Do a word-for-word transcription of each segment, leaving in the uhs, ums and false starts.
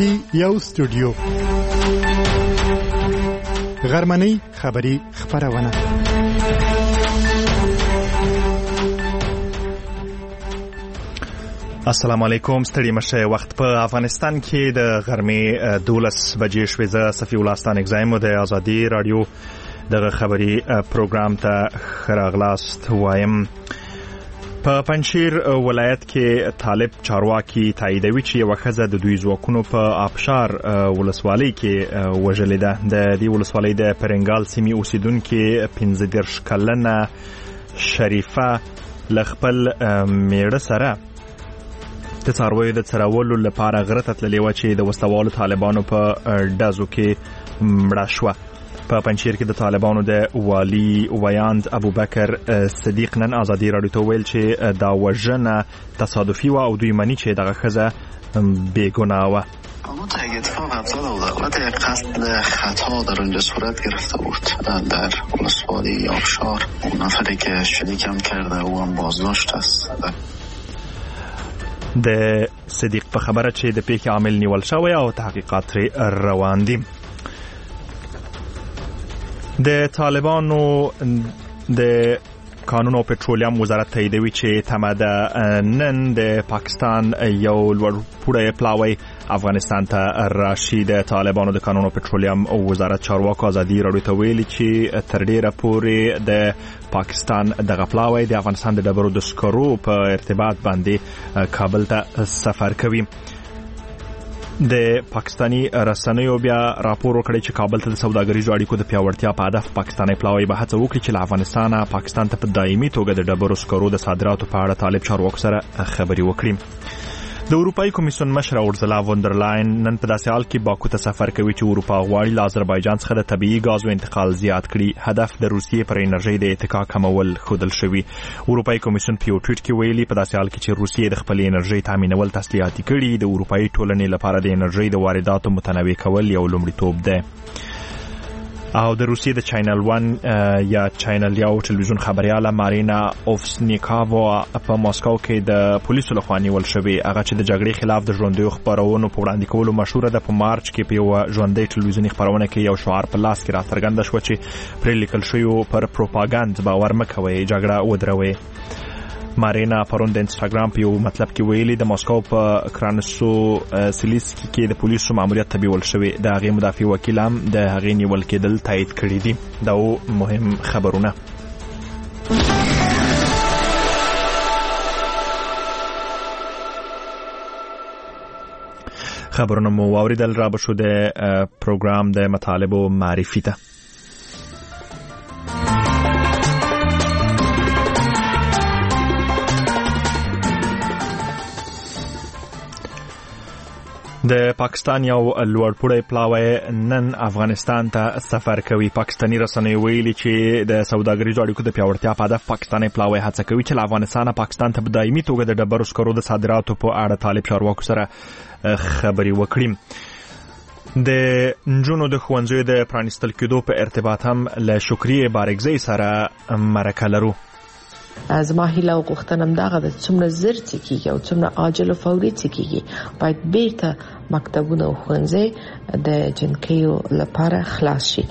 کې یو سټوډیو غرمنۍ خبری خبرونه. السلام علیکم. ستړي مشه. وخت په افغانستان کې د غرمې دولس بجې شوې. زه صفی الله ستان اگزایم د ازادي رادیو دغه خبری پروګرام ته راغلاست وایم. په پنځیر ولایت کې طالب چارواکي تاییدوي چې یو ښځه د دوی ځواکونو په آبشار ولسوالۍ کې وژلې ده. د دې ولسوالۍ د پرنګال سیمې اوسیدونکو پنځه دېرش کلنه شریفه له خپل میړه سره د څارویو د څرولو لپاره غره ته تللې وه چې د وسلوالو طالبانو په ډزو کې مړه شوه. په پنځیر کې د طالبانو د والي ویاند ابوبکر صدیق نن ازادي رادیو ته ویل چې دا وژنه تصادفي وه او دوی مني چې دغه ښځه بی‌ګناه وه. اما تا یک اتفاق افتاد و البته یک قتل خطا در اونجا صورت گرفته بود در ولسوالی آبشار. اون نفری که شلیکم کرده او هم بازداشت است. د صدیق په خبره چې د پیښې عامل نیول شوی او تحقیقات روان دي. د طالبانو د قانون او پټرولیم وزارت تاییدوي چې تمه ده نن د پاکستان یو لوړپوړی پلاوی افغانستان ته راشي. د طالبانو د قانون او پټرولیم وزارت چارواکو ازادي رادیو ته ویلي چې تر ډیره پورې د پاکستان دغه پلاوی د افغانستان د ډبرو د سکرو په ارتباط باندې کابل ته سفر کوي. د پاکستانی رسنیو بیا راپور وکړی چې کابل ته د سوداګریزو اړیکو د پیاوړتیا په هدف پاکستاني پلاوی به هڅه وکړي چې له افغانستانه پاکستان ته په دایمي توګه د ډبرو سکرو د صادراتو په اړه طالب چارواکو سره خبرې وکړي. د اروپאי کمیسیون مشر اورزلا وندرلاین نن په داسې حال کې باکو ته سفر کوي چې اروپا غواړي له آذربایجان څخه د طبیعي غازو انتقال زیات کړي. هدف د روسیې پر انرژي د اتکا کمول ښودل شوی. اروپאי کمیسیون په یو ټویټ کې ویلي په داسې حال کې چې روسیې د خپل انرژي تامینول تسلیحاتي کړي، د اروپאי ټولنې لپاره د انرژي د وارداتو متنوع کول یو لومړیتوب ده. او د روسیې د چینل ون یا چینل یو ټلویزیون خبرياله مارینا اوفسنیکاوا په ماسکو کې د پولیسو لخوا نیول شوی. هغه چې د جګړې خلاف د ژوندۍ خبرونو په وړاندې کولو مشهور ده. په مارچ کې په یو ژوندۍ ټلویزیوني خبرونه کې یو شعار په لاس کې راڅرګند شو چې پرې لیکل شوی پر پروپاګاندا باور مکوئ، جګړه ودروي. مارینا پرون د انستګرام په یو مطلب کې ویلي د ماسکو په کرانسو سلیسکی کې د پولیسو ماموریت ته بیول شوی. د هغې مدافع وکیل هم د هغې نیول کېدل تایید کړي دي. دا مهم خبرونه. خبرونه مو واوریدل. را به شو د پروګرام د مطالبو معرفي ته. د پاکستان یو لوړپوړی پلاوی نن افغانستان ته سفر کوي. پاکستانی رسنیو ویلي چې د سوداګریزو اړیکو د پیاوړتیا په هدف پاکستاني پلاوی هڅه کوي چې له افغانستانه پاکستان ته په دایمي توګه د ډبرو سکرو د صادراتو په اړه طالب چارواکو سره خبرې وکړي. د نجونو د ښوونځیو د پرانیستل کېدو په ارتباط هم له شکریې بارګزۍ سره مرکه لرو. زما هیله او غوښتنه همدغه ده چې څومره زر چې کېږي او څومره عاجل او فوري چې کېږي باید بیرته مکتبونه او ښوونځي د جنکیو لپاره خلاص شي.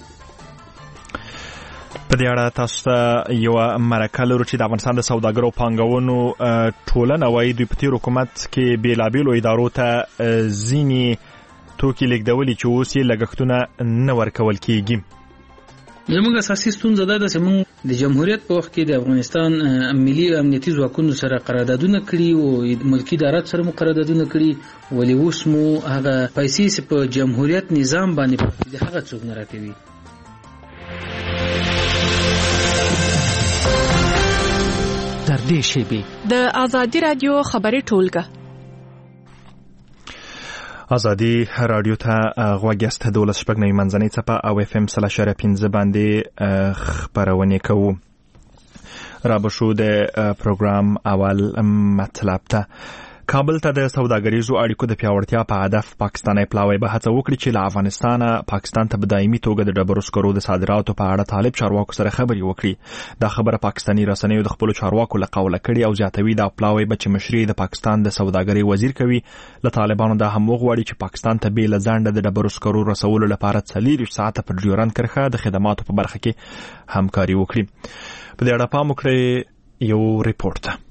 په دې اړه تاسو ته یوه مرکه لرو چې د افغانستان د سوداګرو او پانګونو ټولنه وایي دوی په تېر حکومت کې بېلابېلو ادارو ته ځینې توکي لیږدولي چې اوس یې لګښتونه نه ورکول کېږي. زموږ اساسي ستونزه دا ده چې موږ د جمهوریت په وخت کې د افغانستان ملي امنیتي ځواکونو سره قراردادونه کړي او ملکی ادارات سره مو قراردادونه کړي، ولې اوس مو هغه پیسې چې په جمهوریت نظام باندې د هغه څوک نه راکوي. تر دې شیبې د ازادي رادیو خبري ټولګه ازادي رادیو ته غوږ یاست. دولس شپږ نوي منځنۍ څپه او اف ام سل اشاریه پنځه باندې خپرونې کوو. را به شو د پروګرام اول مطلب ته. کابل ته د سوداګریزو اړیکو د پیاوړتیا په هدف پاکستاني پلاوی به هڅه وکړي چې له افغانستانه پاکستان ته په دایمي توګه د ډبرو سکرو د صادراتو په اړه طالب چارواکو سره خبرې وکړي. دا خبره پاکستاني رسنیو د خپلو چارواکو له قوله کړي او زیاتوي دا پلاوی به چې مشري د پاکستان د سوداګرۍ وزیر کوي. له طالبانو دا هم وغواړي چې پاکستان ته بې له ځنډه د ډبرو سکرو رسولو لپاره څلېرویشت ساعته په ډیورنډ کرښه د خدماتو په برخه کې همکاري وکړي. په دې اړه پام وکړئ یو ریپورت ته.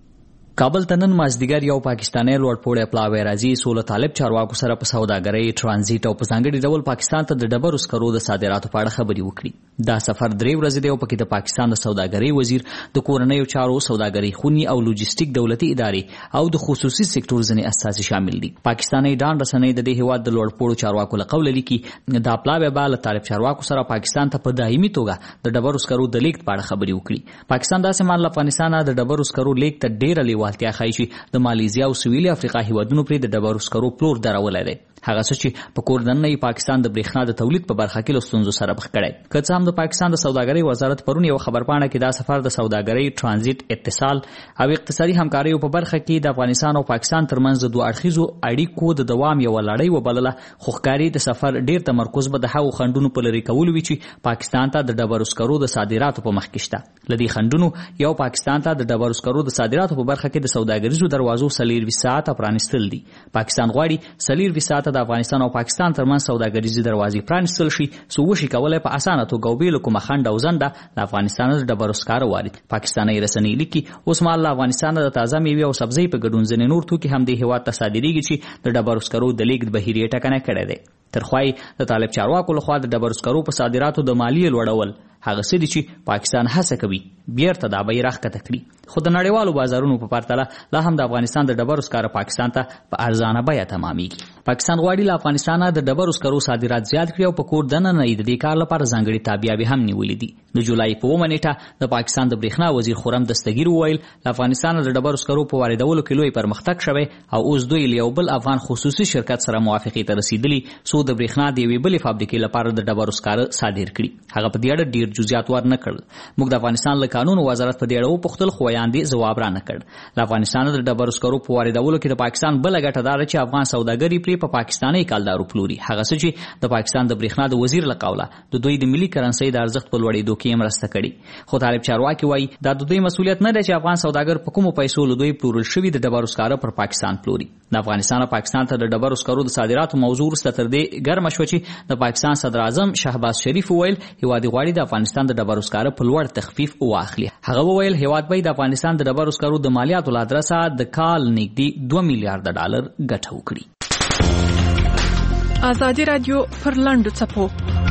کابل ته نن مازدیګر یو پاکستاني لوړپوړی پلاوی راځي څو له طالب چارواکو سره په سوداګرۍ، ټرانزیټ او په ځانګړي ډول پاکستان ته د ډبرو سکرو د صادراتو په اړه خبرې وکړي. دا سفر درې ورځې دی او پکې د پاکستان د سوداګرۍ وزیر، د کورنیو چارو، سوداګرۍ خونی او لوجستیک دولتي ادارې او د خصوصي سکتور ځینې اساسي شامل دي. پاکستاني ډان رسنۍ د دې هیواد د لوړپوړو چارواکو له قوله لیکي دا پلاوی به له طالب چارواکو سره پاکستان ته په دایمي توګه د ډبرو سکرو د لیږد په اړه خبرې وکړي. پاکستان داسې مال له افغانستانه د ډبرو سکرو لیږد ته ډېره لیوالتیا ښایي چې د مالیزیا او سویلي افریقا هیوادونو پرې د ډبرو سکرو پلور درولی دی. هغه څه چې په کور دننه پاکستان د برېښنا د تولید په برخه کې له ستونزو سره مخ کړی. که څه هم د پاکستان د سوداګرۍ وزارت پرون یو خبرپاڼه کې دا سفر د سوداګرۍ، ټرانزیټ، اتصال او اقتصادي همکاریو په برخه کې د افغانستان او پاکستان ترمنځ د دوه اړخیزو اړیکو د دوام یوه لړۍ وبلله، خو ښکاري د سفر ډېر تمرکز به د هغو خنډونو په لرې کولو وي چې پاکستان ته د ډبرو سکرو د صادراتو په مخ کې شته. له دې خنډونو یو پاکستان ته د ډبرو سکرو د صادراتو په برخه کې د سوداګریزو دروازو څلېرویشت ساعته پرانیستل دي. پاکستان غواړي څلېرویشت ساعته د افغانستان او پاکستان ترمنځ سوداګریزې دروازې پرانیستل شي څو وشي کولی په اسانه توګه او بې له کومه خنډ او ځنډه د افغانستان د ډبرو سکاره وارد. پاکستاني رسنۍ لیکي اوس مهال له افغانستانه د تازه میوې او سبزۍ په ګډون ځینې نور توکي هم دې هېواد ته صادرېږي چې د ډبرو سکرو د لیږد بهیر یې ټکنی کړی دی. ترخوایي د طالب چارواکو لخوا د ډبرو سکرو په صادراتو د مالیې لوړول هغه څه دي چې پاکستان هڅه کوي بیرته دا بیرغ ښکته کړي، خو د نړیوالو بازارونو په پرتله لا هم د افغانستان د ډبرو سکاره پاکستان ته په ارزانه بیه تمامېږي. پاکستان غواړي له افغانستانه د ډبرو سکرو صادرات زیات کړي او په کور دننه یې د دې کار لپاره ځانګړې تابیابي هم نیولې دي. د جولای په اوومه نیټه د پاکستان د برېښنا وزیر خرم دستګیر وویل له افغانستانه د ډبرو سکرو په واردولو کې لوی پرمختګ شوی او اوس دوی له یو بل افغان خصوصي شرکت سره موافقې ته رسېدلي څو د برېښنا د یوې بلې فابریکې لپاره د ډبرو سکاره صادر کړي. هغه په دې اړه ډېر جزئیات ور نه کړل. موږ د افغانستان له قانون وزارت په دې اړه وپوښتل خو ویاندې ځواب را نه کړ. له افغانستانه د ډبرو سکرو په واردولو کې د پاکستان بله ګټه دا ده چې افغان سوداګري پرې په پاکستاني کالدارو پلوري، هغه څه چې د پاکستان د برېښنا د وزیر له قوله د دوی د ملي کرنسۍ د ارزښت په لوړېدو کې مرسته کړې. خو طالب چارواکي وایي دا د دوی مسؤلیت نه دی چې افغان سوداګر په کومو پیسو له دوی پلورل شوي د ډبرو سکاره پر پاکستان پلوري. د افغانستان پاکستان ته د ډبرو سکرو د صادراتو موضوع وروسته تر دې ګرمه شوه چې د پاکستان صدر اعظم شهباز شریف وویل هیواد غواړي د افغانستان د ډبرو سکاره په لوړ تخفیف واخلي. هغه وویل هیواد به د افغانستان د ډبرو سکرو د مالیاتو له ادرسه د کال نږدې دوه میلیارډ ډالر ګټه وکړي. ازادي رادیو پر لاندو څپو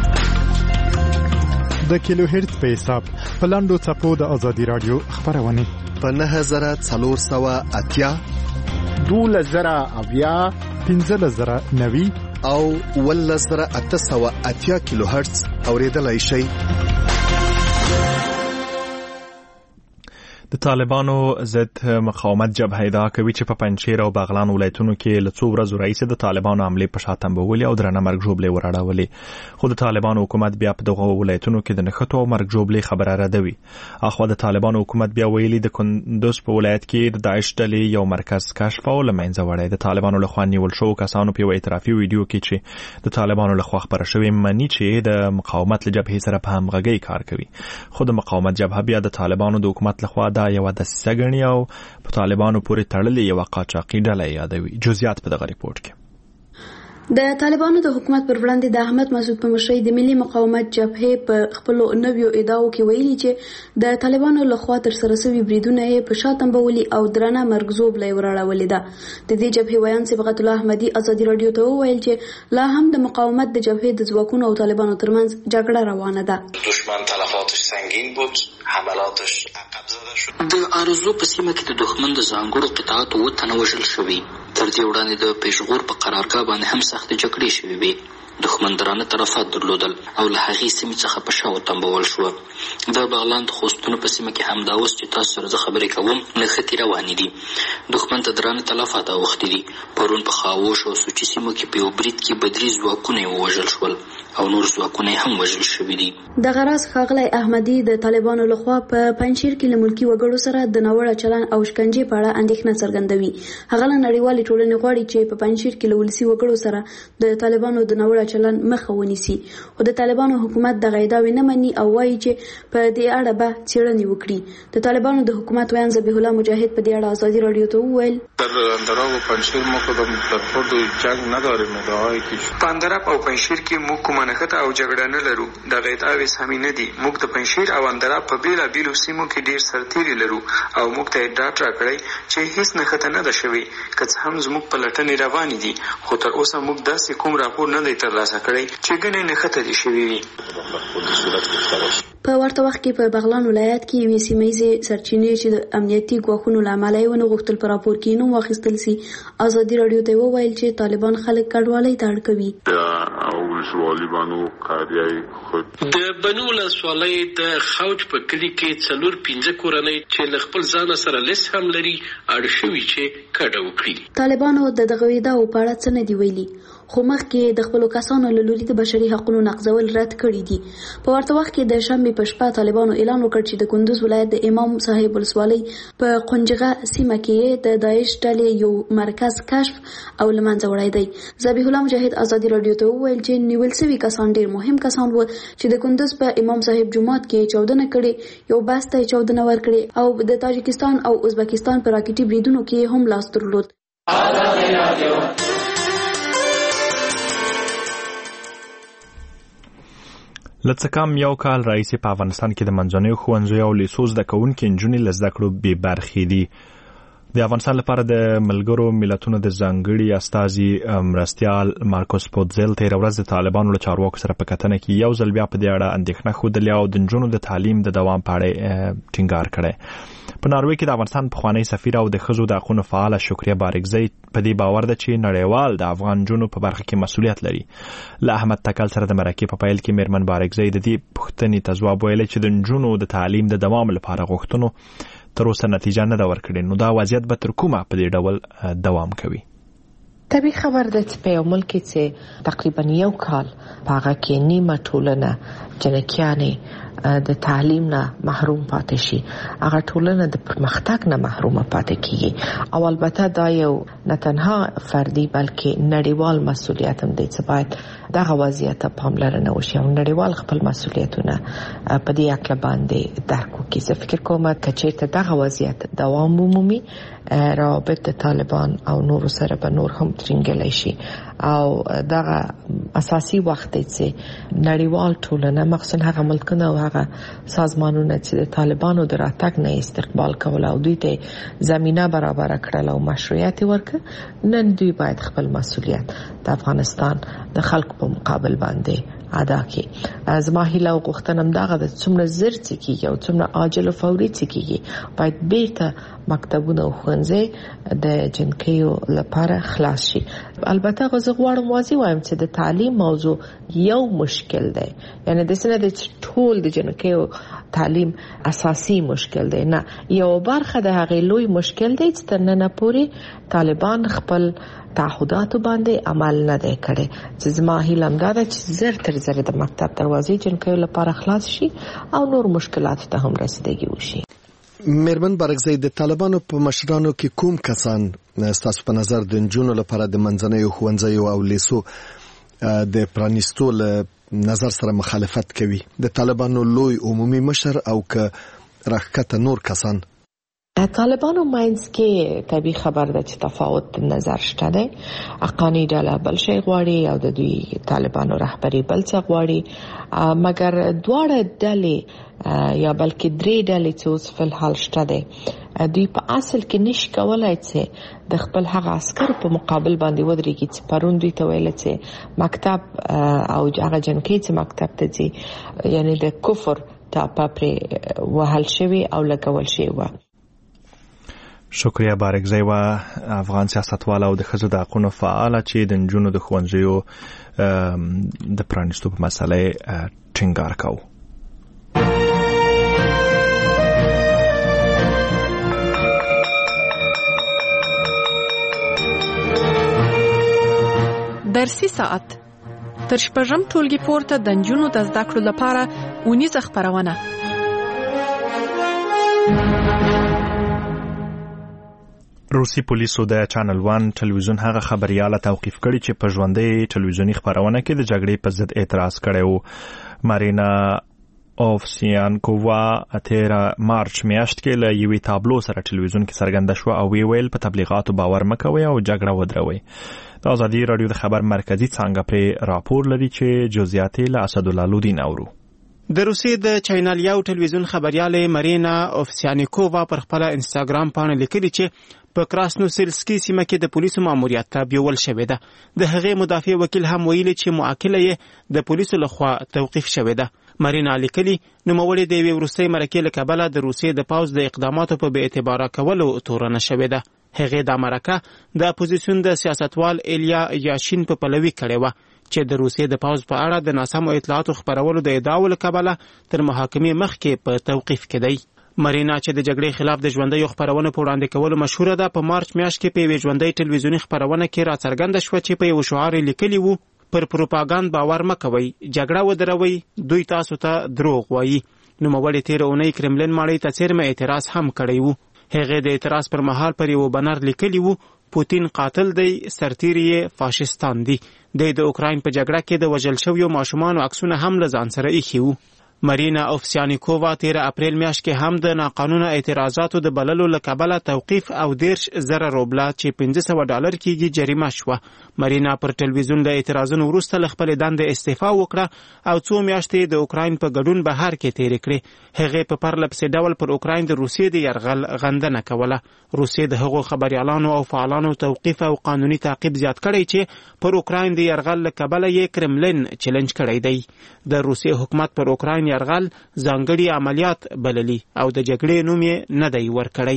د کیلو هرتز په حساب په لاندو څپو د ازادي رادیو خبرونه په نهه زره څلور سوه اتیا، دولس زره اویا، پنځلس زره نوي او اوولس زره اته سوه اتیا کیلو هرتز اوریدلای شئ. د طالبانو ضد مقاومت جبهه ادعا کوي چې په پنجشیر او بغلان ولایتونو کې له څو ورځو راهیسې د طالبانو حملې په شا تنبولې او درنه مرګ ژوبلې وراړولې، خو د طالبانو حکومت بیا په دغو ولایتونو کې د نښتو او مرګ ژوبلې خبره ردوي. اخوا د طالبانو حکومت بیا ویلي د کندوز په ولایت کې د داعش ډلې یو مرکز کشف او له منځه وړی. د طالبانو لخوا نیول شوو کسانو په یو اعترافي ویډیو کې چې د طالبانو لخوا خپره شوې مني چې د مقاومت له جبهې سره په همغږۍ کار کوي، خو د مقاومت جبهه بیا د طالبانو د حکومت لخوا دا یو دسیسه ګڼي او په طالبانو پورې تړلې یوه قاچاقي ډله یادوي. جزئیات په دغه ریپورت کې. د طالبانو د حکومت پر وړاندې د احمد مسعود په مشرۍ د ملي مقاومت جبهې په خپلو نویو ادعاو کې ویلي چې د طالبانو لخوا ترسره شوي بریدونه یې په شا تنبولي او درنه مرګ ژوبله یې وراړولې ده. د دې جبهې ویان صبغت الله احمدي ازادي راډیو ته وویل چې لا هم د مقاومت د جبهې د ځواکونو او طالبانو ترمنځ جګړه روانه ده. دشمن تلفاتش سنگین بود، حملاتش عقب زده شد. د ارزو په سیمه کې د دښمن د ځانګړو قطعاتو اووه تنه وژل شوي. تر دې وړاندې د پېښور په قرارګاه باندې هم سختې جګړې شوې وې. دښمن درانه طرفات درلودل او له هغې سیمې څخه په شا وتمبول شوه. د بغلان د خوستونو په سیمه کې همدا اوس چې تاسو سره زه خبرې کوم نښتې روانې دي. دښمن ته درانه تلفات اوښتي دي. پرون په خاووش او سوچي سیمو کې په یو برید کې بدري ځواکونه یې ووژل شول او نور ځواکونه هم وژل شوي دي. دغه راز ښاغلی احمدي د طالبانو لخوا په پنجشیر کې له ملکي وګړو سره د ناوړه چلن او شکنجې په اړه اندېښنه څرګندوي. هغه له نړیوالې ټولنې غواړي چې په پنجشیر کې له ولسي وګړو سره د طالبانو د ناوړه چلن مخه ونیسي. خو د طالبانو حکومت دغه ادعاوې نه مني او وایي چې په دې اړه به څېړنې وکړي. د طالبانو د حکومت ویان ذبیح الله مجاهد په دې اړه ازادي راډیو ته وویل: در اندراب و پنجشیر ما کدام در خورد جنگ نداریم. ادعاهایی که په اندراب او پنجشیر کې موږ کومه نښته او جګړه نه لرو. دغه ادعاوې سمې نه دي. موږ د پنجشیر او اندراب په بېلابېلو سیمو کې ډېر سرتېري لرو او موږ ته یې ډاډ راکړی چې هېڅ نښته نه ده شوې. که څه هم زموږ په لټنې روانې دي، خو تر اوسه موږ داسې کوم راپور نه دی ترلاسه کړی چې ګنې نښته دې شوې وي. په ورته وخت کې په بغلان ولایت کې یوې سیمه ییزې سرچینې چې د امنیتي ګواښونو له امله یې ونه غوښتل په راپور کې نوم واخیستل سي. ازادي راډیو ته وویل چې طالبان خلک کډوالۍ ته اړ کوي. د بنو ولسوالۍ د خوج په کلي کې څلور پنځه کورنۍ چې له خپل ځانه سره لیست هم لري اړ شوي چې کډه وکړي. طالبانو د دغه ادعاو په اړه څه نه دي ویلي، خو مخکې د خپلو کسانو له لوري د بشري حقونو نقضول رد کړي دي. په ورته وخت کې د شنبې په شپه طالبانو اعلان وکړ چې د کندوز ولایت د امام صاحب ولسوالۍ په قنجغه سیمه کې د داعش ډلې یو مرکز کشف او له منځه وړی دی. ذبیح الله مجاهد ازادي راډیو ته وویل چې نیول شوي کسان ډېر مهم کسان وو چې د کندوز په امام صاحب جومات کې چاودنه کړې، یو بس ته چاودنه ورکړې او د تاجکستان او ازبکستان په راکټي بریدونو کې هم لاس درلود. لڅ کم یو کال راځي په افغانستان کې د منځنیو ښوونځیو او لیسو زده کوونکي نجونې له زده کړو بې برخې دي. د افغانستان لپاره د ملګرو ملتونو د ځانګړي استازي مرستیال مارکوس پوتزل تېره ورځ د طالبانو له چارواکو سره په کتنه کې یو ځل بیا په دې اړه اندېښنه ښودلې او د نجونو د تعلیم د دوام په اړه ټینګار کړی. په ناروې کې د افغانستان پخوانی سفیر او د ښځو د حقونو فعاله شکریه بارکزی په دې باور ده چې نړیوال د افغان نجونو په برخه کې مسؤلیت لري. له احمد تکل سره د مرکې په پیل کې میرمن بارکزی د دې پوښتنې ته ځواب ویلی چې د نجونو د تعلیم د دوام لپاره غوښتنو تر اوسه نتیجه نه ده ورکړې، نو دا وضعیت به تر کومه په دې ډول دوام کوي؟ طبیعي خبر ده چې په یو ملک کې چې تقریبا یو کال په هغه کې نیمه ټولنه جنکیانې د تعلیم نه محروم پاتې شي، هغه ټولنه د پرمختګ نه محروم پاتې کیږي. او البته دا یو نه تنها فردي بلکې نړیوال مسؤلیت هم دی چې باید دغه وضعیت ته پاملرنه وشي او نړیوال خپل مسؤلیتونه په دې اړه باندې درک وکړي. زه فکر کوم چې چېرته دغه وضعیت دوام ومومي، روابط طالبان او نور سره به نور هم ترنګلی شي او دغه اساسي وخت دی چې نړیوال ټولنه مخصوصا هغه ملکونه او هغه سازمانونه چې د طالبانو د راتګ نه استقبال کول او دوی ته زمينه برابر کړل او مشروعیت ورکړ، نن دوی باید خپل مسؤلیت د افغانستان د خلکو په مقابل باندې ادا کړي. زما هیله او غوښتنه همدغه ده، څومره زر چې کېږي او څومره عاجل او فوري چې کېږي باید بیرته مکتبونه او ښوونځي د جنکیو لپاره خلاص شي. البته زه غواړم واضح وایم چې د تعلیم موضوع یو مشکل دی، یعنی د سنه د ټول د جنکیو تعلیم اساسي مشکل دی، نه یو برخه د هغې لوی مشکل دی چې تر ننه پورې طالبان خپل تعهداتو باندې عمل نه دی کړی. چې زما هیله همدا ده چې زر تر زره د مکتب دروازې جنکیو لپاره خلاص شي او نور مشکلات ته هم رسیدګي وشي. میرمن بارکزی، د طالبانو په مشرانو کې کوم کسان ستاسو په نظر د نجونو لپاره د منځنیو ښوونځیو او لیسو د پرانیستو له نظر سره مخالفت کوي؟ د طالبانو لوی عمومي مشر او که راښکته نور کسان؟ طالبانو ماینس کې طبیعي خبر ده چې تفاوت نظر شته دی. حقانی ډله بل شی غواړي او د دوی طالبانو رهبري بل څه غواړي، مګر دواړه ډلې یا بلکې درې ډلې چې اوس فلحال شته دی دوی په اصل کې نشي کولای چې د خپل هغه عسکر په مقابل باندې ودرېږي چې پرون دوی ته ویل چې مکتب او هغه جنکۍ چې مکتب ته ځي یعنی د کفر ټاپه پرې وهل شوي او لګول شوي وه. شکریه بارکزی و افغان سیاستوال او د ښځو د حقونو فعاله چې د نجونو د ښوونځیو د پرانیستو په مسله ټینګار کاوه. درسي ساعت تر شپږم ټولګي پورته د نجونو د زده کړو لپاره اونیزه خپرونه. روسي پولیسو د چینل ون ټلویزیون هغه خبرياله توقیف کړی چې په ژوندۍ ټلویزیونی خبرونه کې د جګړې په ضد اعتراض کړی و. مارینا اوفسیانکووا اتیرا مارچ میاشت کې له یوې تابلو سره ټلویزیون کې څرګنده شو او وی ویل په تبلیغاتو باور مکوي او جګړه ودروي. د ازادي رادیو د خبر مرکزی څنګه پر راپور لري چې جزئیات له اسدالله لودین اورو. د روسیې د چینل یو ټلویزیون خبرياله مارینا اوفسیانکووا پر خپل انستګرام باندې لیکلي چې په کراسنوسلسکي سیمه کې د پولیسو ماموریت ته بیول شوې ده. د هغې مدافع وکیل هم ویلي چې معاقله یې د پولیسو لخوا توقیف شوې ده. مارینا لیکلي نوموړې د یوې وروستۍ مرکې له کبله د روسیې د پوځ د اقداماتو په بې اعتباره کولو تورنه شوې ده. هغې دا مرکه د اپوزیسیون د سیاستوال ایلیا یاشین په پلوي کړې وه چې د روسیې د پوځ په اړه د ناسمو اطلاعاتو خپرولو د ادعاو له کبله تر محاکمې مخکې په توقیف کې دی. مارینا چې د جګړې خلاف د ژوندۍ خبرونو په وړاندې کولو مشهوره ده، په مارچ میاشت کې په یوې ژوندۍ ټلویزیونی خبرونه کې راڅرګنده شوه چې په یو شعار لیکلی وو: پر پروپاګاند باور مکوئ، جګړه ودروئ، دوی تاسو ته دروغ وایي. نوموړې تېره اونۍ کرملین ماڼۍ ته څیرمه اعتراض هم کړی وو. هغې د اعتراض پر مهال پر یو بنر لیکلی وو: پوتین قاتل دی، سرتیری فاشستان دی. د د اوکراین په جګړه کې د وژل شویو ماشومانو عکسونه هم له ځان سره ایښي وو. مارینا اوفسیانکووا تیره اپریل میاشت کې هم د ناقانونه اعتراضاتو د بللو له کبله توقیف او دیرش زره روبله چې پنځه سوه ډالر کېږي جریمه شوه. مارینا پر ټلویزیون د اعتراضونو وروسته له خپلې دندې استعفا وکړه او څو میاشتې د اوکراین په ګډون بهر کې تېرې کړې. هغې په پرله پسې ډول پر اوکراین د روسیې د یرغل غندنه کوله. روسیې د هغو خبریالانو او فعالانو توقیف او قانوني تعقیب زیات کړی چې پر اوکراین د یرغل له کبله یې کرملین چیلنج کړی دی. د روسیې حکومت پر اوکراین یرغل ځانګړي عملیات بللي او د جګړې نوم یې نه دی ورکړی.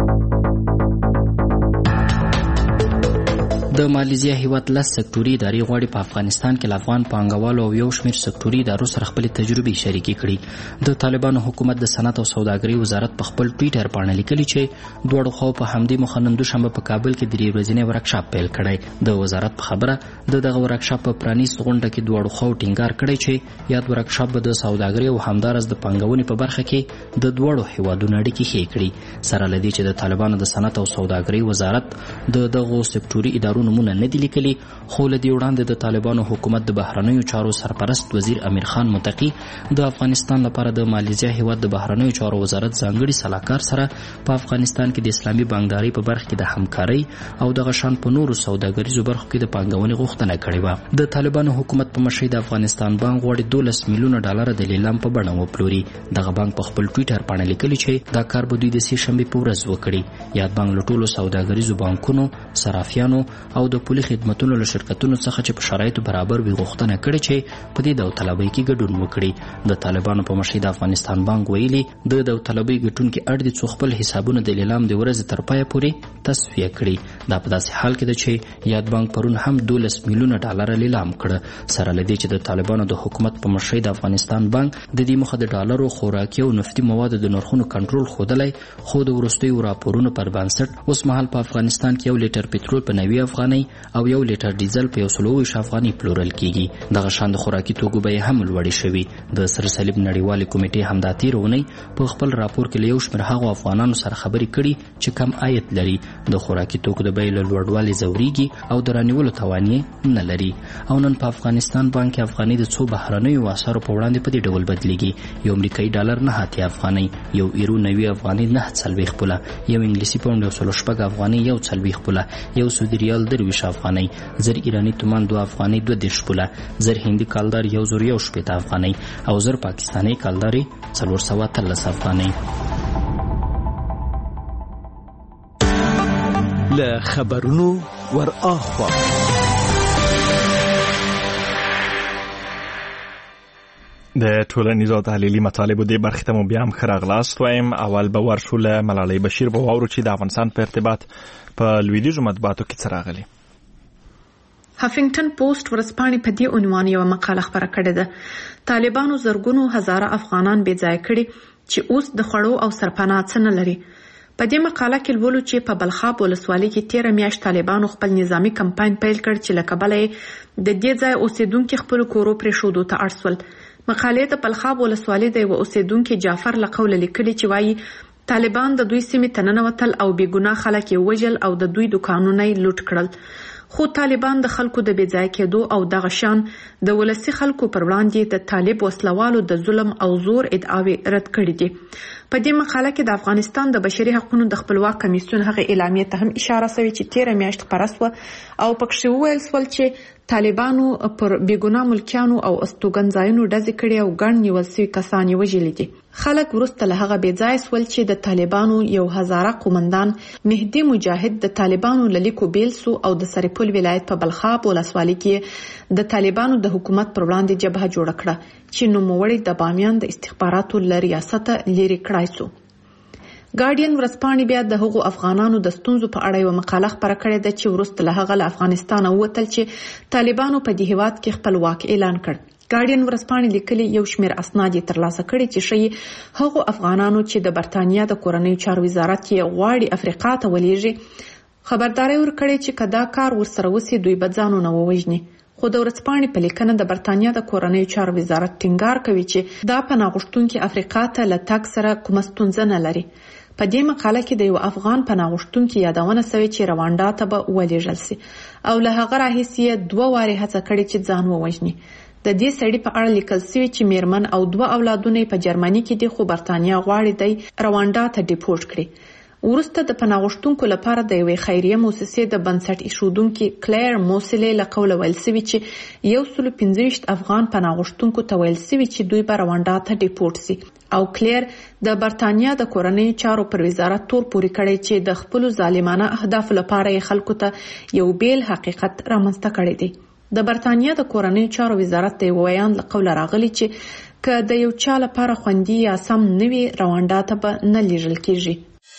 د مالیزیا هیواد لس سکتوري ادارې غواړي په افغانستان کې له افغان پانګوالو او یو شمېر سکتوري ادارو سره خپلې تجربې شریکې کړي. د طالبانو حکومت د صنعت او سوداګرۍ وزارت په خپل ټویټر باندې لیکلي چې دواړو خواو په همدې موخه نن دوشنبه په کابل کې درې ورځنی ورکشاپ پیل کړی. د وزارت په خبره د دغه ورکشاپ په پرانیست غونډه کې دواړو خواو ټینګار کړی چې یاد ورکشاپ به د سوداګرۍ او همدارس د پانګونې په برخه کې د دواړو هیوادونو اړیکې ښې کړي. سره له دې چې د طالبانو د صنعت او سوداګرۍ وزارت د دغو سکتوري ادارو نومونه نه دي لیکلي، خو له دې وړاندې د طالبانو حکومت د بهرنیو چارو سرپرست وزیر امیر خان متقي د افغانستان لپاره د مالیزیا هیواد د بهرنیو چارو وزارت ځانګړي سلاکار سره په افغانستان کې د اسلامي بانکدارۍ په برخه کې د همکارۍ او دغه شان په نورو سوداګریزو برخو کې د پانګونې غوښتنه کړې وه. د طالبانو حکومت په مشرۍ د افغانستان بانک غواړي دولس میلیونه ډالر د لیلام په بڼه وپلوري. دغه بانک په خپل ټویټر باندې لیکلي چې دا کار به دوی د سې شنبې په ورځ وکړي. یاد بانک له ټولو سوداګریزو بانکونو، صرافیانو او د پولي خدمتونو له شرکتونو څخه چې په شرایطو برابر وي غوښتنه کړې چې په دې داوطلبۍ کې ګډون وکړي. د طالبانو په مشرۍ د افغانستان بانک ویلي د داوطلبۍ ګټونکي اړ دي څو خپل حسابونه د لیلام د ورځې تر پایه پورې تصفیه کړي. دا په داسې حال کې ده چې یاد بانک پرون هم دولس میلیونه ډالر لیلام کړه. سره له دې چې د طالبانو د حکومت په مشرۍ د افغانستان بانک د دې موخه د ډالرو، خوراکي او نفتي موادو د نرخونو کنټرول ښودلی، خو د وروستیو راپورونو پر بنسټ اوس مهال په افغانستان کې یو لیټر پټرول په نوي افغانۍ او یو لیټر ډیزل په یو سل او اووه افغانۍ پلورل کیږي. دغه شان د خوراکي توکو بیې هم لوړې شوي. د سر صلیب نړیوالې کمیټې همدا تېره اونۍ په خپل راپور کې له یو شمېر هغو افغانانو سره خبرې کړي چې کم عاید لري، د خوراکي توکو د بیې له لوړوالي ځورېږي او د رانیولو توان یې نه لري. او نن په افغانستان بانک کې افغانۍ د څو بهرنیو اسعارو په وړاندې په دې ډول بدلېږي: یو امریکایي ډالر نه اتیا افغانۍ، یو ایرو نوي افغانۍ نه څلوېښت پوله، یو انګلیسي پاونډ یو سل شپږ افغانۍ یو څلوېښت پوله، یو سعودي ریال درویشت افغانۍ، زر ایرانی تومان دو افغانۍ دو دېرش پوله، زر هندي کالدار یو زر یو شپېته افغانۍ او زر پاکستاني کالدار څلور سوه اتلس افغانۍ. له خبرونو ور اخوا د ټولنیزو تحلیلي مطالبو د برخې ته مو بیا هم ښه راغلاست وایم. اول به ورشو له ملالۍ بشیر به واورو چې د افغانستان په ارتباط په لویدیځو مطبوعاتو کې څه راغلي. هافینګټن پوسټ ورځپاڼې په دې عنوان یو مقاله خپره کړې ده. طالبانو زرګونو هزاره افغانان بې ځای کړي چې اوس د خوړو او سرپناه څه نه لري. په دې مقاله کې لولو چې په بلخاب ولسوالۍ کې تیره میاشت طالبانو خپل نظامی کمپاین پیل کړ چې له کبله د دې ځای اوسیدونکو خپل کورو پرېښودو ته اړ شول. مقالې د بلخاب ولسوالۍ د یو اوسیدونکو جعفر له قوله لیکلي چې وایي طالبان د دوی سیمې ته ننوتل او بې ګناه خلک یې وژل او د دوی دوکانونه یې لوټ کړل. خو طالبان د خلکو د بې ځای کېدو او دغه شان د ولسي خلکو پر وړاندې د طالب وسلوالو د ظلم او زور ادعاوې رد کړې دي. په دې مقاله کې د افغانستان د بشري حقوقو د خپلواک کمیسیون هغه اعلامیه ته هم اشاره شوې چې تیره میاشت خپره شوه او پکې وویل شول چې طالبانو پر بېګناه ملکیانو او استوګن ځایونو ډزې کړې او ګڼ نیول شوي کسان یې وژلي دي. خلک وروسته له هغه بې ځایه شول چې د طالبانو یو هزاره قومندان مهدي مجاهد د طالبانو له لیکو بیل سو او د سرپل ولایت په بلخاب ولسوالۍ کې د طالبانو د حکومت پر وړاندې جبهه جوړه کړه چې نوموړی د بامیان د استخباراتو له ریاسته لرې کړای شو. ګارډین ورځپاڼې بیا د هغو افغانانو د ستونزو په اړه یو مقاله خپره کړې ده چې وروسته له هغه له افغانستانه ووتل چې طالبانو په دې هیواد کې خپلواک اعلان کړ. ګارډین ورځپاڼې لیکلي یو شمېر اسناد یې ترلاسه کړي چې ښیي هغو افغانانو چې د برتانیا د کورنیو چارو وزارت یې غواړي افریقا ته ولېږي خبرداری ورکړي چې که دا کار ورسره وسي دوی به ځانونه ووژني. خو د ورځپاڼې په لیکنه د برتانیا د کورنیو چارو وزارت ټینګار کوي چې دا پناه غوښتونکي افریقا ته له تګ سره کومه ستونزه نه لري. په دې مقاله کې د یو افغان پناه غوښتونکي یادونه شوې چې روانډا ته به ولېږل شي او له هغه راهیسې یې دوه وارې هڅه کړې چې ځان ووژني. د دې سړي په اړه لیکل شوی چې میرمن او دوه اولادونه په جرمني کې دي خو برتانیا غواړي دی روانډا ته ډیپورټ کړي. وروسته د پناه غوښتونکو لپاره د یوې خیریه مؤسسې د بنسټ ایښودونکي کلیر موسلې له قوله ویل شوي چې یو سلو پنځه ویشت افغان پناه غوښتونکو ته ویل شوي چې دوی به روانډا ته ډیپورټ شي او کلیر د برتانیا د کورنیو چارو پر وزارت تور پورې کړی چې د خپلو ظالمانه اهدافو لپاره یې خلکو ته یو بیل حقیقت رامنځته کړی دی. د برتانیا د کورنیو چارو وزارت د یو ویان له قوله راغلی چې که د یو چا لپاره خوندي یا سم نه وي روانډا ته به نه لیږل کیږي.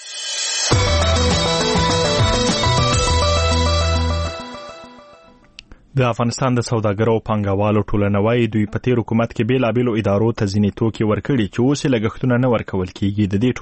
د افغانستان د سوداګرو او پانګوالو ټولنه وايي دوی په تیر حکومت کې بیلابیلو ادارو ته ځینې توکي ورکړي چې اوس یې لګښتونه نه ورکول کیږي. د دې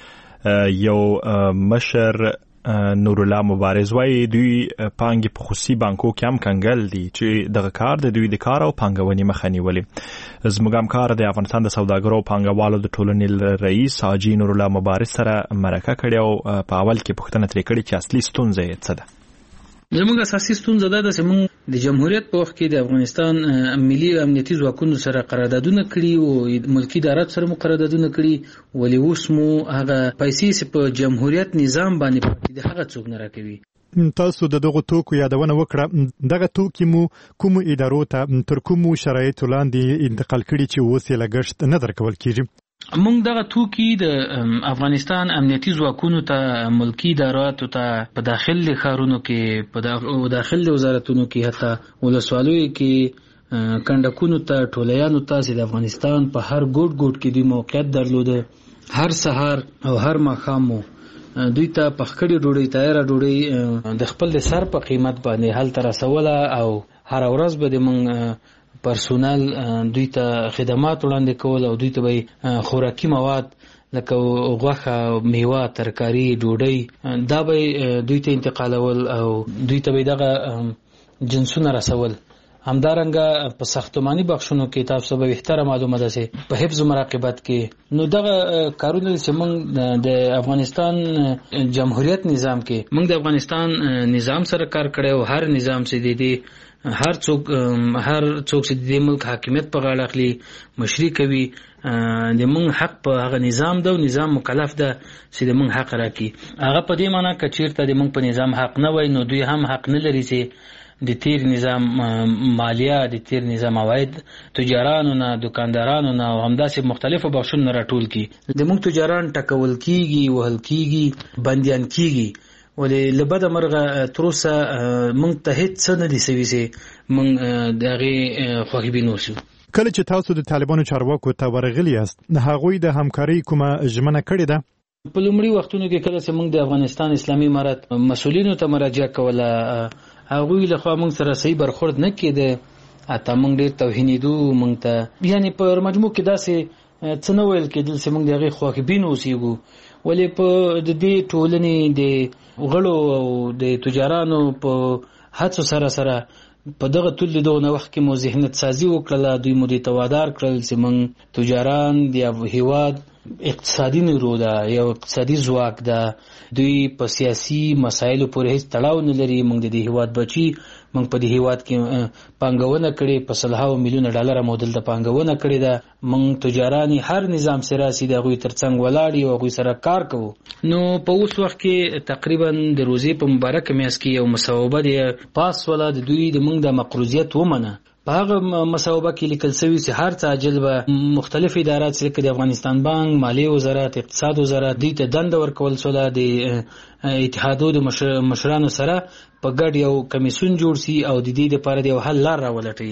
ټولنې یو مشر نور الله مبارز وايي دوی پانګې په خصوصي بانکو کې هم کنګل دي چې دغه کار د دوی د کار او پانګونې مخه نیولې. زموږ همکار د افغانستان د سوداګرو او پانګوالو د ټولنې رئیس حاجي نور الله مبارز سره مرکه کړې او په اول کې پوښتنه ترې کړې چې اصلي ستونزه یې څه ده. زموږ اساسي ستونزه دا ده چې موږ د جمهوریت په وخت کې د افغانستان ملي امنیتي ځواکونو سره قراردادونه کړي او ملکی ادارات سره مو قراردادونه کړي ولې اوس مو هغه پیسې چې په جمهوریت نظام باندې پاتې دي هغه څوک نه راکوي. تاسو د دغه توکو یادونه وکړه دغه توکي مو کوم ادارو ته تر کومو شرایطو لاندې انتقال کړي چې اوس یې لګښت نه درکول کیږي. موږ دغه توکي د افغانستان امنیتي ځواکونو ته ملکی اداراتو ته په داخل ښارونو کې په داخل وزارتونو کې حتی ولسوالیو کې کنډکونو ته ټولیانو ته چې د افغانستان په هر ګوټ ګوټ کې دوی موقعیت درلوده هر سهار او هر ماښام دوی ته پخکړې ډوډۍ تیاره ډوډۍ د خپل د سر په قیمت باندې هلته رسوله او هر ورځ به د موږ پرسونل دوی ته خدمات وړاندې کول او دوی ته به خوراکي مواد لکه غوښه میوه ترکاري ډوډۍ دا به دوی ته انتقالول او دوی ته به دغه جنسونه رسول. همدارنګه په ساختماني بخښونو کې تاسو به بهتره معلومه ده چې په حفظ مراقبت کې نو دغه کارونه چې موږ د افغانستان جمهوریت نظام کې موږ د افغانستان نظام سره کار کړی او هر نظام چې دی هر څوک هر څوک چې د ملک حاکمیت په غاړه اخلي مشري کوي د موږ حق په هغه نظام ده او نظام مکلف ده چې د موږ حق راکړي. هغه په دې معنی که چیرته د موږ په نظام حق نه وای نو دوی هم حق نه لري چې د تیر نظام مالیه د تیر نظام عواید تجارانو نه دکاندارانو نه او همداسې مختلفو بخشونو راټول کړي. د موږ تجاران ټکول کیږي وهل کیږي بندیان کیږي ولې لبده مرغه تروسه مونږ ته هیڅ څه نه دي سوي چې مونږ د هغې خوښبین وشو. کله چې تاسو د طالبانو چارواکو ته ورغلی یاست هغوی د همکاري کومه ژمنه کړې ده؟ په لومړي وختونو کې کله چې موږ د افغانستان اسلامي امارت مسؤلینو ته مراجعه کوله هغوی له خوا موږ سره صحیح برخورد نه کېده، اته موږ ډېر توهینېدو، موږ ته یعنې په مجموع کې داسې څه نه ویل کېدل چې موږ د هغې خواخبین اوسېږو. ولې په د دې ټولنې د غړو او د تجارانو په هڅو سره سره په دغه ټول دغه وخت کې مو ذهنیت سازي وکړله، دوی مو دې ته وادار کړل چې موږ تجاران د هیواد اقتصادي نیرو ده، یو اقتصادي ځواک ده، دوی په سیاسي مسایلو پورې هیڅ تړاو نه لري، موږ د دې هیواد بچي، موږ په دې هیواد کې پانګونه کړې، په سلهاو میلیونه ډالره مو دلته پانګونه کړې ده، موږ تجاران هر نظام سیاسي د هغوی ترڅنګ ولاړ یو، هغوی سره کار کوو. نو په اوس وخت کې تقریبا د روزې په مبارکه میاشت کې یو مصوبه دی پاس ولا د دوی د موږ د مقروضیت ومنه. په هغه مصوبه کې لیکل شوی چې هر څه عاجل به مختلف ادارات لکه د افغانستان بانک، مالیې وزارت، اقتصاد وزارت دوی ته دنده ورکول شوله، د اتحادو د مشرانو سره په ګډ یو کمیسیون جوړ شي او د دې لپاره د یو حل لار راولټوي.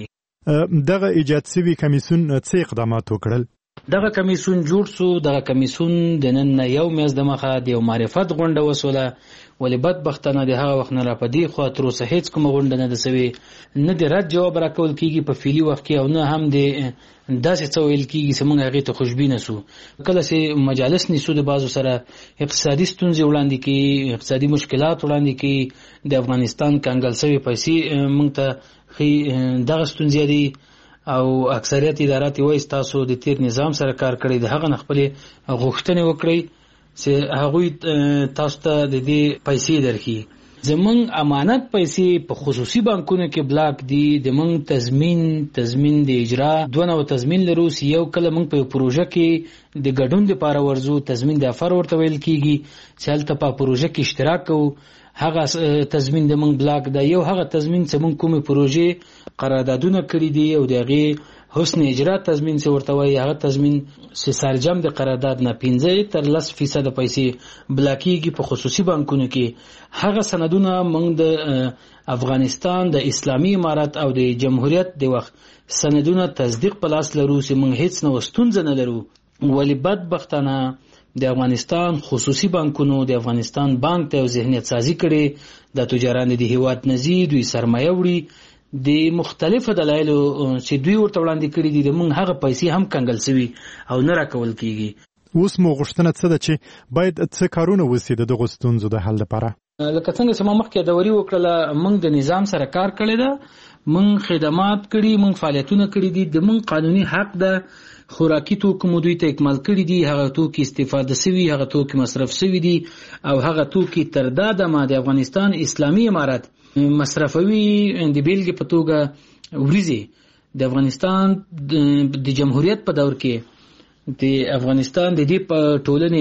دغه ایجاد شوی کمیسیون څه اقدامات وکړل؟ دغه کمیسیون جوړ شو. دغه کمیسیون د نن یو میاشت د مخه د یو معرفت غونډه وسوله، ولې بدبختانه د هغه وخت نه را په دې خوا تر اوسه هیڅ کومه غونډه نه ده سوې، نه د رد جواب راکول کېږي په فعلي وخت کې او نه هم د داسې څه ویل کېږي چې موږ هغې ته خوشبینه سو. کله چې مجالس نیسو د بعضو سره اقتصادي ستونزې وړاندې کوي، اقتصادي مشکلات وړاندې کوي، د افغانستان کنګل شوې پیسې موږ ته ښي دغه ستونزې دي او اکثریت ادارات وایي تاسو د تیر نظام سره کار کړی، د هغه نه خپلې غوښتنې وکړئ چې هغوی تاسو ته د دې پیسې درکړي. زمونږ امانت پیسې په خصوصي بانکونو کې بلاک دي، د موږ تضمین تضمین د اجرا دوه نوع تضمین لرو. یو کله موږ په پروژه کې د ګډون لپاره ورځو، تضمین د افر ورته ویل کېږي چې هلته په پروژه کې اشتراک کوو، هغه تضمین د موږ بلاک ده. یو هغه تضمین چې موږ کومې پروژې قراردادونه کړي دي او د هغې حسن اجرا تضمین چې ورته وایي، هغه تضمین چې سرجم د قرارداد نه پنځه تر لس فیصده پیسې بلاکیږي په خصوصي بانکونو کې. هغه سندونه موږ د افغانستان د اسلامي امارت او د جمهوریت د وخت سندونه تصدیق په لاس لرو چې موږ هیڅ نو ستونزه نه لرو. ولی بدبختانه د افغانستان خصوصي بانکونو د افغانستان بانک ته ذهنیت سازي کړي، د تجاران د هیواد نزي دوی سرمایه وړي، د مختلفو دلایلو چې دوی ورته وړاندې کړي دي د موږ هغه پیسې هم کنګل شوي او نه راکول کېږي. اوس مو غوښتنه څه ده چې باید څه کارونه وسي د دغو ستونزو د حل لپاره؟ لکه څنګه چې ما مخکې دوري وکړله، موږ د نظام سره کار کړی ده، موږ خدمات کړي، موږ فعالیتونه کړي دي، د موږ قانوني حق ده. خوراکي توکو مو دوی ته اکمال کړي دي، هغه توکي استفاده شوي، هغه توکي مصرف شوي دي او هغه توکي تر دا دمه د افغانستان اسلامي امارت مصرفوي. د بیلګې په توګه وریځې د افغانستان د جمهوریت په دور کې د افغانستان د دې په ټولنې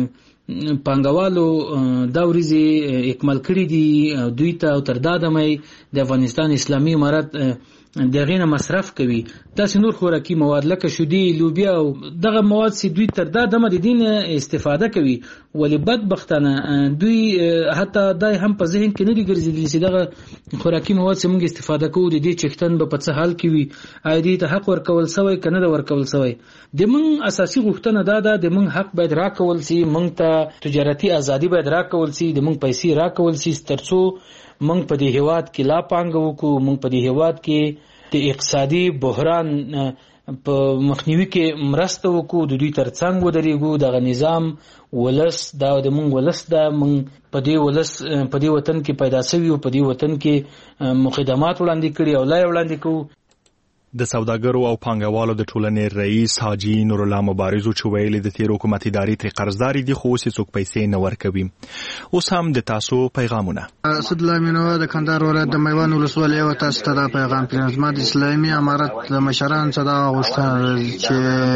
پانګوالو دا وریځې اکمال کړي دي دوی ته او تر دا دمه د افغانستان اسلامي امارت دغه نه مصرف کوي. تاسو نور خوراکي مواد لکه شودي، لوبیا او دغه مواد چې دوی تر دا دمه د دین استفاده کوي، ولې بدبختانه دوی حتی دای هم په ذهن کې نه دي ګرځېدلي چې دغه خوراکي مواد چې موږ استفاده کوو د دې چښتن به په څه حال کې وي، آیا دې ته حق ورکول شوی که نه ده ورکول شوی. د موږ اساسي غوښتنه دا ده د موږ حق باید راکول شي، موږ ته تجارتي ازادي باید راکول شي، د موږ پیسې راکول شي ترڅو موږ په دې هیواد کې لا پانګه وکړو، موږ په دې هیواد کې د اقتصادي بحران په مخنیوي کې مرسته وکړو، د دوی ترڅنګ ودرېږو. دغه نظام ولس دا د موږ ولس دا موږ په دې ولس په دې وطن کې پیدا شوي او په دې وطن کې خدمات وړاندې کړي او لا یې وړاندې کوو. د سوداګرو او پانګوالو د ټولنې رئیس حاجی نور الله مبارزو چې ویلي د تیر حکومت ادارې ترې قرضداري دي خو اوس هیڅوک پیسې نه ورکوي. اوس هم د تاسو پیغامونه. اسد الله مینو د کندهار ولایت د میوند ولسوالۍ او تاسو ته دا پیغام پرېږدم. د اسلامي امارت د مشرانو څخه دا غوښتنه چې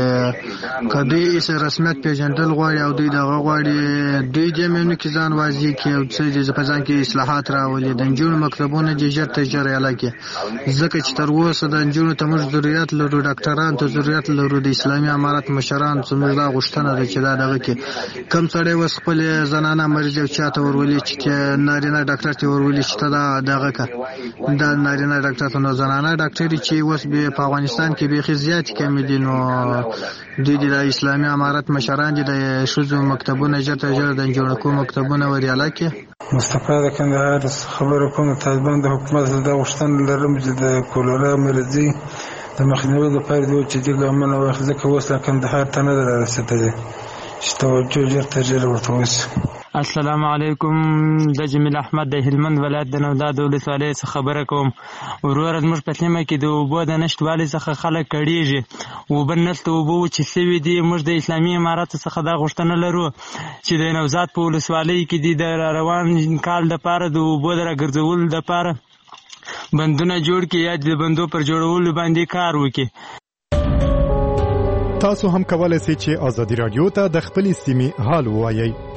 کدی یې رسمیت پیژندل غواړي او دوی دغه غواړي دوی د میمنو کې ځان واضح کړي او چې د ځان کې اصلاحات راولي، د نجونو مکتبونه د ژر تر ژره علاقه ځکه چې تر اوسه د نجونو ته موږ ضرورت لرو، ډاکټران ته ضرورت لرو، د اسلامي امارت مشران څخه دا غوښتنه ده چې دا دغه کې کم سړی وس خپل زنانه مریض او چاته ورولي چې نارینه ډاکټر ته ورولي چې دا دغه کا دا نارینه ډاکټر ته نو زنانه ډاکټري چې وس به په افغانستان کې به خزيات کم دي نو د د اسلامي امارت مشران دي د شوزو مکتبونه جته جوړ د جوړ کوم مکتبونه وریاله کې مصطفی د کندهار خبرو کوم طالبان د حکومت د غوښتنې لرم چې د کولرا مرضی د مخنیوي لپاره دوی چې د ګامونو واخلي که وسله کندهار ته نه رسیدلې چې توجه ډېر تجربه ورته وشي. السلام علیکم، د جمیل احمد د هلمند ولایت د نوداد ولسوالۍ څخه خبره کوم. وروره زموږ په سیمه کې د اوبو د نشتوالي څخه خلک کړېږي، اوبه نشته، اوبه وچې سوي دي. موږ د اسلامي امارت څخه دا غوښتنه لرو چې د نوزاد په ولسوالۍ کې دي د روان کال دپاره د اوبو د راګرځولو دپاره بندونه جوړ کړي یا د بندو پر جوړولو باندې کار وکړي. تاسو هم کولای شئ چې ازادي رادیو ته د خپلې سیمې حال ووایئ.